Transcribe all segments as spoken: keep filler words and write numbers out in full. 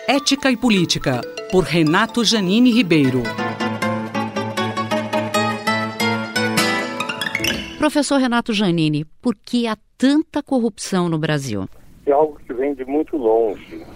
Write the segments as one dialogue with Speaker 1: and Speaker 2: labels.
Speaker 1: Ética e Política, por Renato Janine Ribeiro.
Speaker 2: Professor Renato Janine, por que há tanta corrupção no Brasil?
Speaker 3: É algo que vem de muito longe.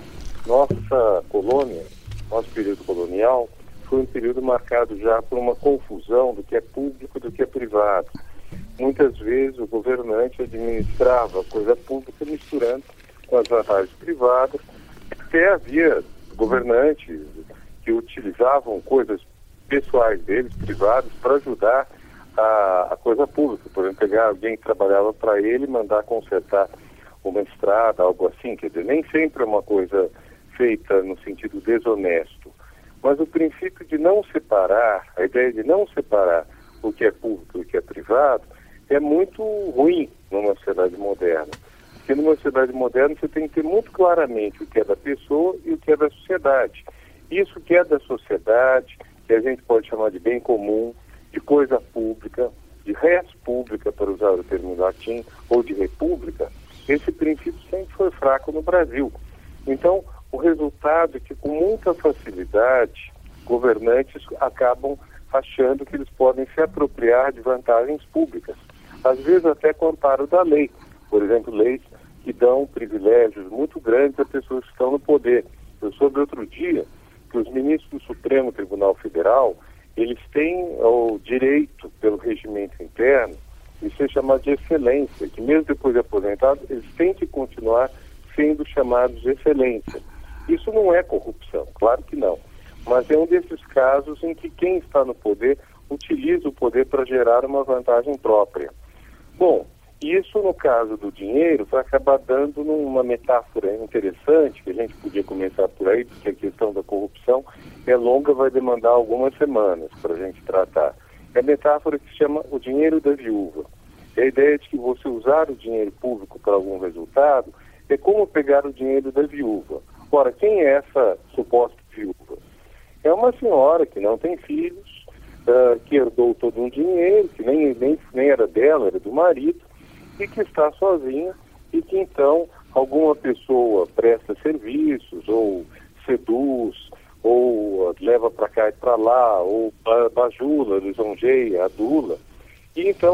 Speaker 3: Nossa colônia, nosso período colonial, foi um período marcado já por uma confusão do que é público e do que é privado. Muitas vezes o governante administrava a coisa pública misturando com as vantagens privadas. Até havia governantes que utilizavam coisas pessoais deles, privadas, para ajudar a, a coisa pública. Por exemplo, pegar alguém que trabalhava para ele e mandar consertar uma estrada, algo assim. Quer dizer, nem sempre é uma coisa feita no sentido desonesto. Mas o princípio de não separar, a ideia de não separar o que é público e o que é privado, é muito ruim numa sociedade moderna. Porque numa sociedade moderna você tem que ter muito claramente o que é da pessoa e o que é da sociedade. Isso que é da sociedade, que a gente pode chamar de bem comum, de coisa pública, de res pública, para usar o termo latim, ou de república, esse princípio sempre foi fraco no Brasil. Então, o resultado é que, com muita facilidade, governantes acabam achando que eles podem se apropriar de vantagens públicas, às vezes até com amparo da lei. Por exemplo, leis que dão privilégios muito grandes a pessoas que estão no poder. Eu soube outro dia que os ministros do Supremo Tribunal Federal, eles têm o direito, pelo regimento interno, de ser chamados de excelência, que mesmo depois de aposentados, eles têm que continuar sendo chamados de excelência. Isso não é corrupção, claro que não, mas é um desses casos em que quem está no poder utiliza o poder para gerar uma vantagem própria. Bom, isso no caso do dinheiro vai acabar dando uma metáfora interessante, que a gente podia começar por aí, porque a questão da corrupção é longa, vai demandar algumas semanas para a gente tratar. É a metáfora que se chama o dinheiro da viúva. É a ideia de que você usar o dinheiro público para algum resultado é como pegar o dinheiro da viúva. Ora, quem é essa suposta viúva? É uma senhora que não tem filhos, uh, que herdou todo um dinheiro, que nem, nem, nem era dela, era do marido, e que está sozinha, e que então alguma pessoa presta serviços, ou seduz, ou uh, leva para cá e para lá, ou bajula, lisonjeia, adula. E então,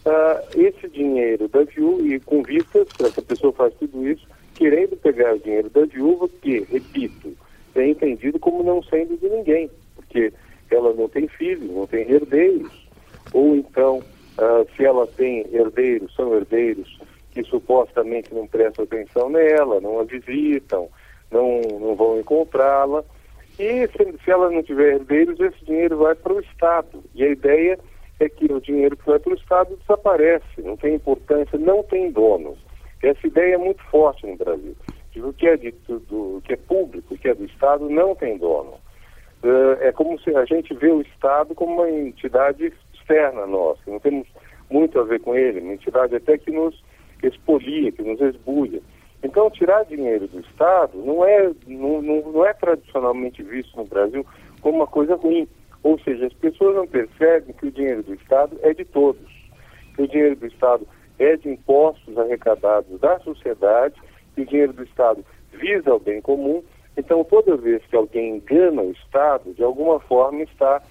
Speaker 3: uh, esse dinheiro da viúva, e com vistas para que a pessoa faz tudo isso, querendo pegar o dinheiro da viúva, que, repito, é entendido como não sendo de ninguém, porque ela não tem filhos, não tem herdeiros, ou então, uh, se ela tem herdeiros, são herdeiros que supostamente não prestam atenção nela, não a visitam, não, não vão encontrá-la, e se, se ela não tiver herdeiros, esse dinheiro vai para o Estado, e a ideia é que o dinheiro que vai para o Estado desaparece, não tem importância, não tem dono. Essa ideia é muito forte no Brasil. O que é, de, do, o que é público, o que é do Estado, não tem dono. Uh, é como se a gente vê o Estado como uma entidade externa a nós, que não temos muito a ver com ele, uma entidade até que nos expolia, que nos esbulha. Então, tirar dinheiro do Estado não é, não, não, não é tradicionalmente visto no Brasil como uma coisa ruim. Ou seja, as pessoas não percebem que o dinheiro do Estado é de todos, que o dinheiro do Estado é de impostos arrecadados da sociedade, que o dinheiro do Estado visa o bem comum. Então, toda vez que alguém engana o Estado, de alguma forma está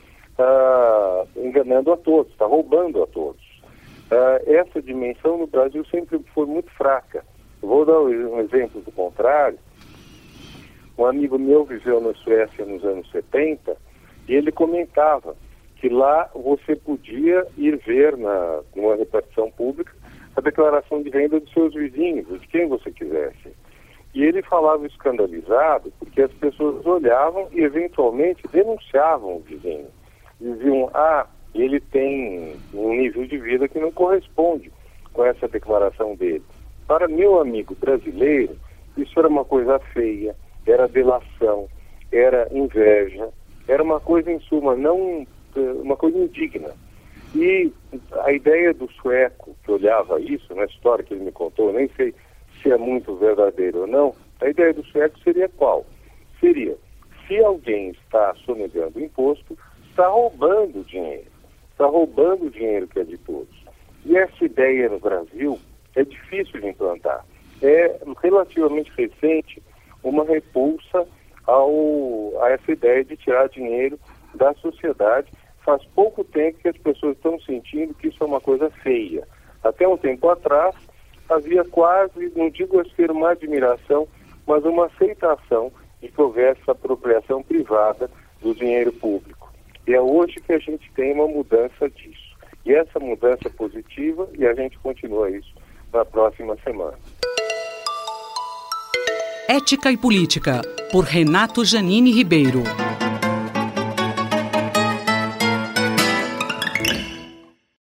Speaker 3: ah, enganando a todos, está roubando a todos. Ah, essa dimensão no Brasil sempre foi muito fraca. Eu vou dar um exemplo do contrário. Um amigo meu viveu na Suécia nos anos setenta e ele comentava que lá você podia ir ver na, numa repartição pública a declaração de renda dos seus vizinhos, de quem você quisesse. E ele falava escandalizado porque as pessoas olhavam e eventualmente denunciavam o vizinho. Diziam, ah, ele tem um nível de vida que não corresponde com essa declaração dele. Para meu amigo brasileiro, isso era uma coisa feia, era delação, era inveja, era uma coisa, em suma, não, uma coisa indigna. E a ideia do sueco que olhava isso, na história que ele me contou, nem sei se é muito verdadeiro ou não, a ideia do sueco seria qual? Seria, se alguém está sonegando imposto, está roubando dinheiro, está roubando o dinheiro que é de todos. E essa ideia no Brasil é difícil de implantar. É relativamente recente uma repulsa ao, a essa ideia de tirar dinheiro da sociedade. Faz pouco tempo que as pessoas estão sentindo que isso é uma coisa feia. Até um tempo atrás, havia quase, não digo ser uma admiração, mas uma aceitação de que houvesse essa apropriação privada do dinheiro público. E é hoje que a gente tem uma mudança disso. E essa mudança é positiva, e a gente continua isso na próxima semana.
Speaker 1: Ética e Política, por Renato Janini Ribeiro.